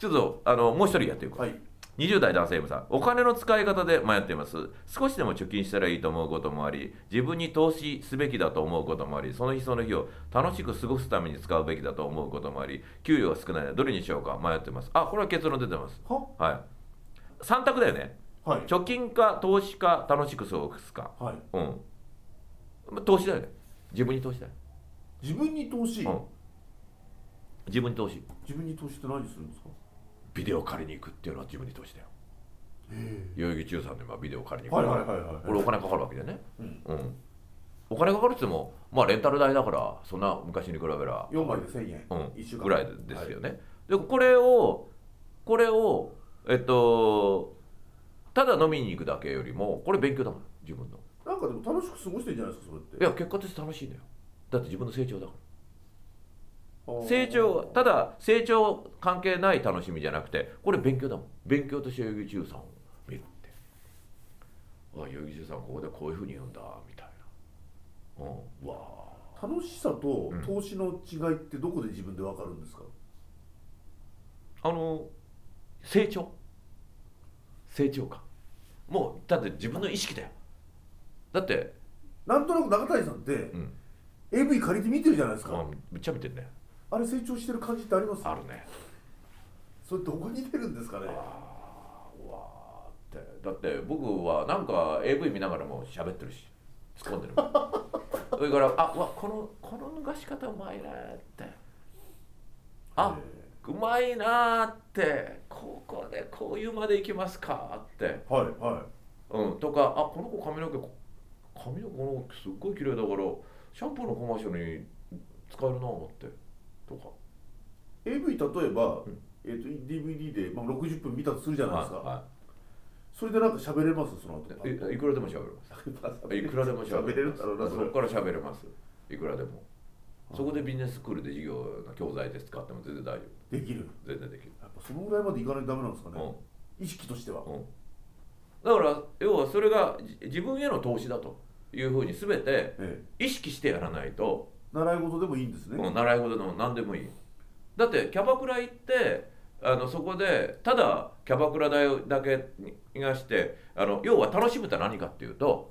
ちょっともう一人やっていこう、 はい。 20代男性 M さん、お金の使い方で迷っています。少しでも貯金したらいいと思うこともあり、自分に投資すべきだと思うこともあり、その日その日を楽しく過ごすために使うべきだと思うこともあり、給料が少ないのでどれにしようか迷っています。あ、これは結論出てます。 ははい。3択だよね。 はい。 貯金か投資か楽しく過ごすか。 はい。 うん。まあ投資だよね。自分に投資だよ。 自分に投資、 うん。自分に投資。 自分に投資って何するんですか？ ビデオ借りに行くっていうのは自分に投資だよ。 へ代々木中さんでビデオ借りにえ。 行く。 はいはいはいはい。 これお金かかるわけでね。 うん。 うん。お金かかるって言っても、まあレンタル代だから、そんな昔に比べら、 4枚で1000円。 うん、 1週間ぐらいですよね。で、これを、ただ飲みに行くだけよりも、これ勉強だもん、自分の。 なんかでも楽しく過ごしてるんじゃないですか、それって。 いや、結果として楽しいんだよ。だって自分の成長だから。 あー成長、ただ成長関係ない楽しみじゃなくて、これ勉強だもん。勉強として代々木中さんを見るって。あ、代々木中さんここでこういうふうに言うんだみたいな。うん、わあ。 楽しさと投資の違いってどこで自分で分かるんですか？ 成長か。もうだって自分の意識だよ。だってなんとなく中谷さんって、 うん、 AV 借りて見てるじゃないですか。 めっちゃ見てるね。 あれ成長してる感じってあります？ あるね。 それどこに出るんですかね？ うわーって。だって僕はなんか AV 見ながらも喋ってるし突っ込んでるもん。それからこの脱がし方うまいねって、あ、うまいなーって、ここでこういうまでいきますかって、 はいはとか、この子髪の毛この子すっごい綺麗だからシャンプーのコマーシャルに使えるなってとか。 い。AV 例えば、 うん DVD で、60分見たとするじゃないですか。 はそれでなんか喋れますその後。 いくらでも喋れます。いくらでも喋れるだろうなそこから喋れます。いくらでも。そこでビジネススクールで授業の教材で使っても全然大丈夫。 できる。 全然できる。 やっぱそのぐらいまでいかないとダメなんですかね。意識としては。 だから要はそれが自分への投資だというふうに全てえ意識してやらないと、 習い事でもいいんですね。 習い事でも何でもいい。だってキャバクラ行ってそこでただキャバクラ代だけがして要は楽しむって何かっていうと、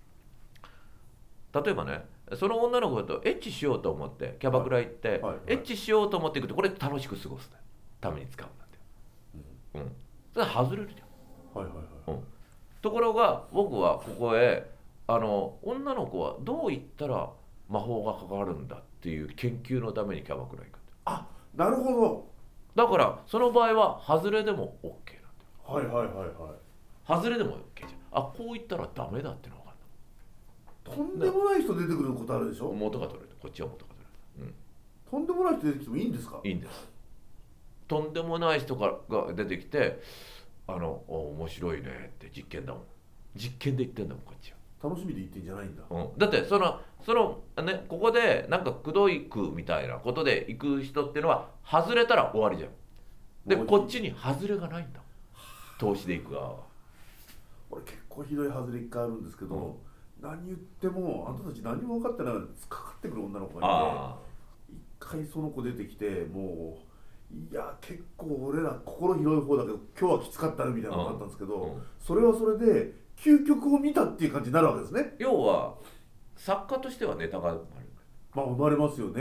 例えばね、その女の子とエッチしようと思ってキャバクラ行って、エッチしようと思っていくとこれ楽しく過ごすために使うんだって。それは外れるじゃん。 はいはいはい。 ところが僕はここへ女の子はどう言ったら魔法がかかるんだっていう研究のためにキャバクラ行く。 あ、なるほど。 だからその場合は外れでも OK なんだよ。 はいはいはいはい。 外れでも OK じゃん。こう言ったらダメだってのが分かる。 とんでもない人出てくることあるでしょ。 元が取れる。こっちは元が取れる。 とんでもない人出てきてもいいんですか？ いいんです。とんでもない人が出てきて面白いねって実験だもん。実験で言ってんだもんこっちは。 楽しみで言ってんじゃないんだ。 だってね、ここでなんかくどいくみたいなことで行く人っていうのは外れたら終わりじゃん。でこっちに外れがないんだ。投資で行く側は。 俺結構ひどい外れ一回あるんですけど、何言ってもあんたたち何も分かってないのにかかってくる女の子がいて、一回その子出てきて、もういや結構俺ら心広い方だけど今日はきつかったねみたいなのがあったんですけど、それはそれで究極を見たっていう感じになるわけですね。 要は作家としてはネタがある。 生まれますよね。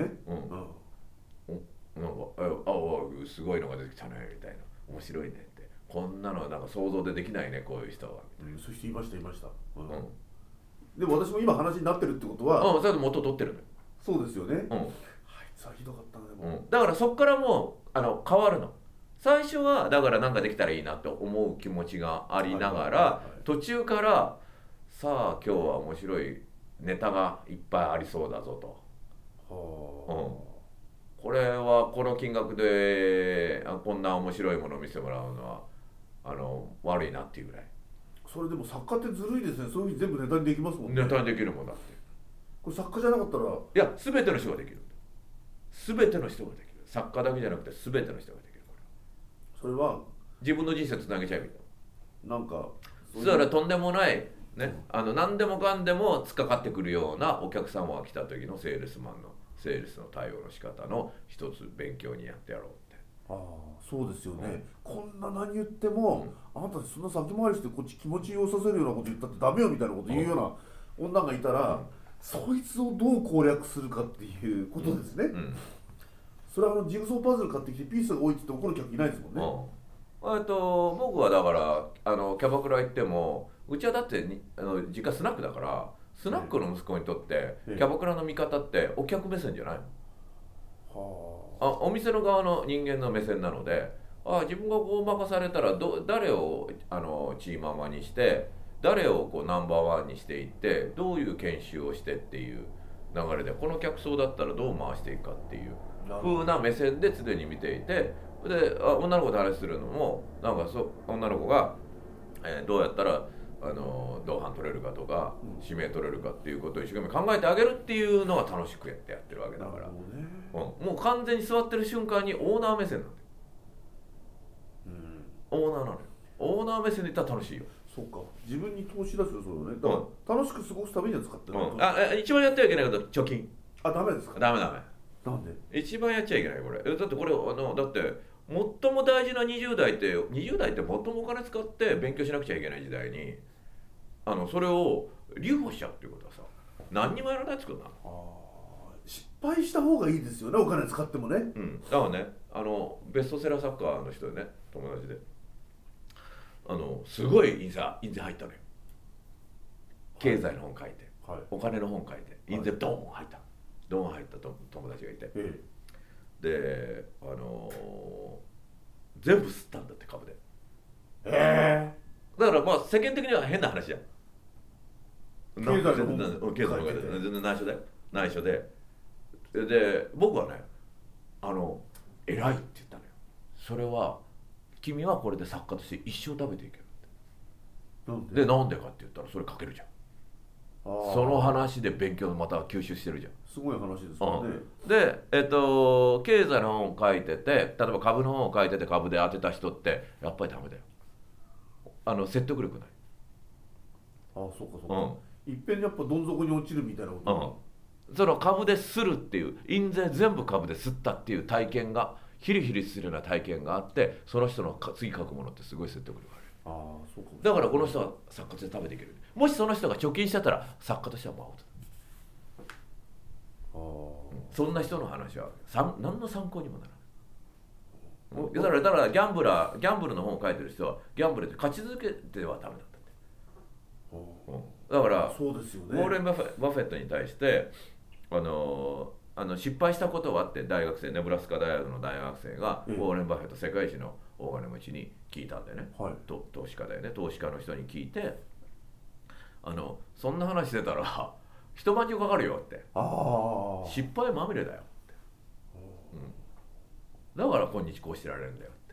なんかすごいのが出てきたねみたいな、面白いねって、こんなのなんか想像でできないねこういう人はみたいな。 そういう人いましたいました。でも私も今話になってるってことは、 それで元取ってるのよ。 そうですよね。あいつはひどかったね。 だからそこからもう変わるの。最初はだからなんかできたらいいなと思う気持ちがありながら、途中からさあ今日は面白いネタがいっぱいありそうだぞと。これはこの金額でこんな面白いものを見せてもらうのは悪いなっていうぐらい。 それでも作家ってずるいですね。そういうふうに全部ネタにできますもんね。 ネタにできるもんだって。 これ作家じゃなかったら、 いや全ての人ができる。全ての人ができる。作家だけじゃなくて全ての人ができる。 それは自分の人生つなげちゃえばいいの。 なんかだからとんでもないね、何でもかんでも突っかかってくるようなお客様が来た時のセールスの対応の仕方の一つ勉強にやってやろうって。 ああ、そうですよね、こんな何言っても、あなたそんな先回りしてこっち気持ちよさせるようなこと言ったってダメよみたいなこと言うような女がいたら、そいつをどう攻略するかっていうことですね、それはジグソーパズル買ってきてピースが多いって言って怒る客いないですもんね、 僕はだからキャバクラ行っても、うちはだって実家スナックだから、スナックの息子にとってキャバクラの見方ってお客目線じゃないの。お店の側の人間の目線なので、自分がこう任されたら誰をチーママにして、誰をこうナンバーワンにしていって、どういう研修をしてっていう流れで、この客層だったらどう回していくかっていう風な目線で常に見ていて、で女の子と話するのもなんか女の子が、どうやったら同伴取れるかとか、指名取れるかっていうことを一生懸命考えてあげるっていうのが楽しくやってるわけだから、もう完全に座ってる瞬間にオーナー目線なんだよ、オーナーなのよ。オーナー目線で言ったら楽しいよ。 そうか、自分に投資だすよ、そうだね。だから楽しく過ごすためには使ってる、 一番やってはいけないことは貯金。 ダメですか。 ダメ。 なんで。 一番やっちゃいけないこれ。だってこれだって最も大事な20代って最もお金使って勉強しなくちゃいけない時代に、それを留保しちゃうっていうことはさ、何にもやらないってことなの。 失敗した方がいいですよね、お金使ってもね。 だからね、ベストセラー作家の人でね、友達で、すごい印税入ったのよ。経済の本書いて、お金の本書いて、印税ドーン入った友達がいて、で全部吸ったんだって株で。だからまあ世間的には変な話じゃん。 経済の本経済の本書いて全然内緒だよ、内緒で。で僕はね、偉いって言ったのよ。それは君はこれで作家として一生食べていけるって。なんでかって言ったら、それ書けるじゃん。その話で勉強また吸収してるじゃん。 すごい話ですよね。 で、経済の本を書いてて、例えば株の本を書いてて株で当てた人ってやっぱりダメだよ。説得力ない。 そうか。いっぺんにやっぱどん底に落ちるみたいなこと、 その株でするっていう、印税全部株ですったっていう体験が、ヒリヒリするような体験があって、その人の次書くものってすごい説得力がある。 そうかも。 だからこの人は作家として食べていける。もしその人が貯金してたら作家としてはもうアウトだ。そんな人の話は何の参考にもならない。だからギャンブルの本を書いてる人はギャンブルで勝ち続けてはダメだったって。だからそうですよね。 ウォーレン・バフェットに対して失敗したことはって大学生、ネブラスカ大学の大学生が、ウォーレン・バフェット世界一の大金持ちに聞いたんでね、投資家だよね、投資家の人に聞いて、そんな話してたら一晩中かかるよって、失敗まみれだよって、だから今日こうしてられるんだよって、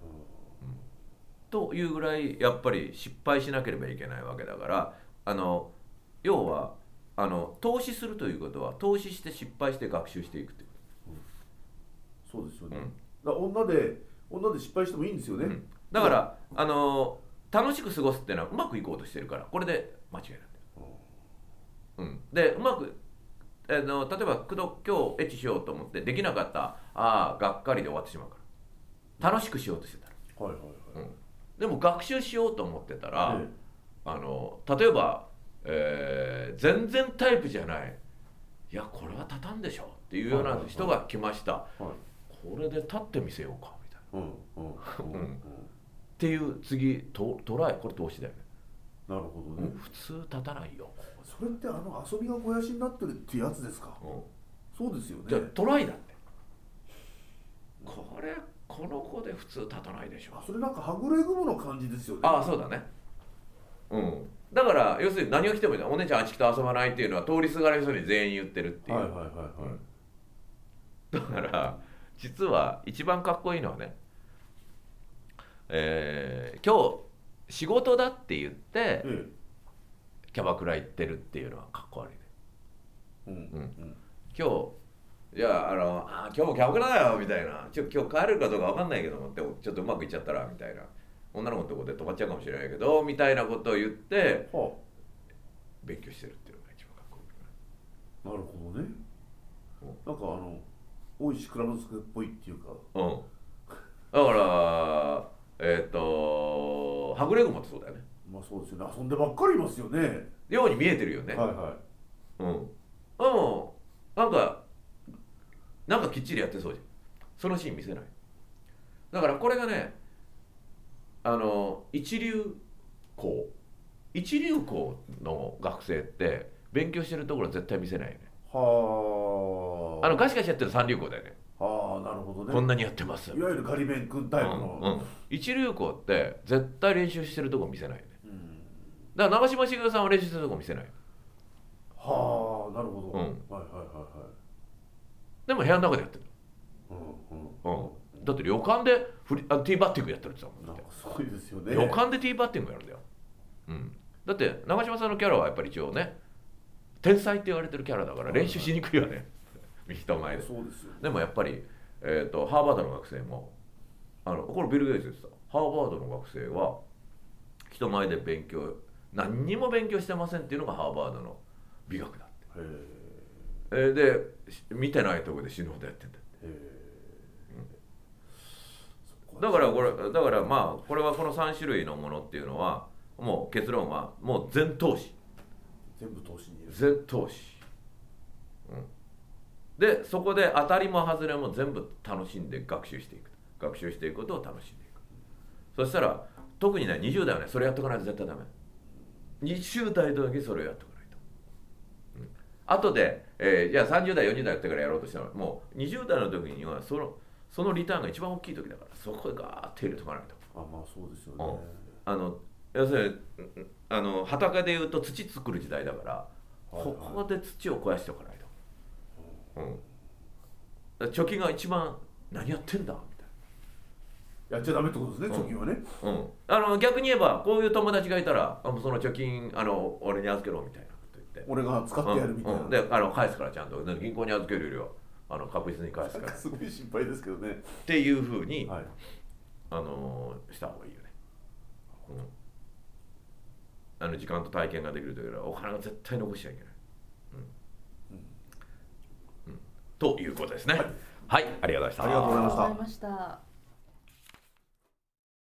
というぐらいやっぱり失敗しなければいけないわけだから、要は投資するということは、投資して失敗して学習していくっていうこと。そうですよね。だから女で失敗してもいいんですよね。 だから楽しく過ごすっていうのはうまくいこうとしてるから、これで間違いなんだよ。でうまく例えば今日エッチしようと思ってできなかった、がっかりで終わってしまうから。楽しくしようとしてたら、でも学習しようと思ってたら、例えば全然タイプじゃない、いやこれは立たんでしょっていうような人が来ました、これで立ってみせようかみたいな、っていう次トライ、これ投資だよね。 なるほどね。 普通立たないよ。 それって遊びが肥やしになってるっていうやつですか。そうですよね。 じゃあトライだって、この子で普通立たないでしょ。 それなんかはぐれ雲の感じですよね。 そうだね。だから要するに何が来てもいいんだ。お姉ちゃんあっち来て遊ばないっていうのは通りすがりの人に全員言ってるっていう。だから実は一番かっこいいのはね、今日仕事だって言って、キャバクラ行ってるっていうのはかっこ悪いね。今日じゃあ今日もキャバクラだよみたいな、今日帰れるかどうか分かんないけどもってちょっとうまくいっちゃったらみたいな、女の子のとこで止まっちゃうかもしれないけどみたいなことを言って勉強してるっていうのが一番かっこいい。 なるほどね。なんか大石蔵之介っぽいっていうか、 だからはぐれ雲ってそうだよね。 まあそうですよね。遊んでばっかりいますよね。 ように見えてるよね。 はいはうん。でもなんかきっちりやってそうじゃん。そのシーン見せない。だからこれがね、一流校の学生って勉強してるところ絶対見せないよね。 い。はあ。 ガシガシやってる三流校だよね。 はあ、なるほどね。 こんなにやってます。 いわゆるガリ勉君タイプの。 一流校って絶対練習してるとこ見せないよね。 うん。 だから長嶋茂雄さんは練習してるとこ見せないよ。 はあ、なるほど。 うんはいはいはいはい。 でも部屋の中でやってる。 うんうん。 だって旅館でティーバッティングやってるって言ってたもん。 なんかすごいですよね。 旅館でティーバッティングやるんだよ。だって長嶋さんのキャラはやっぱり一応ね、天才って言われてるキャラだから練習しにくいよね。人前で。 そうですよね。 でもやっぱり、ハーバードの学生もこれビル・ゲイツですよ。ハーバードの学生は人前で何にも勉強してませんっていうのがハーバードの美学だって。で見てないところで死ぬほどやってんだって。だからまあこれはこの3種類のものっていうのはもう結論はもう全投資。 全部投資に入れる。 全投資。でそこで当たりも外れも全部楽しんで学習していくことを楽しんでいく。そしたら特にね20代はねそれやっとかないと絶対ダメ。20代の時それをやっとかないと。後で、じゃあ30代40代やってからやろうとしたらもう20代の時にはそのリターンが一番大きい時だからそこでガーッと入れとかないと。 まあそうですよね。 要するに畑でいうと土作る時代だから、ここで土を肥やしておかないと。貯金が一番何やってんだみたいな。やっちゃダメってことですね、貯金はね。 逆に言えばこういう友達がいたらその貯金俺に預けろみたいなこと言って俺が使ってやるみたいな。 で返すからちゃんと銀行に預けるよりは確実に返すからすごい心配ですけどね。 っていうふうに、 はい、 した方がいいよね。時間と体験ができるというよりはお金は絶対残しちゃいけない。ということですね。はい、ありがとうございました。 ありがとうございました。 ました。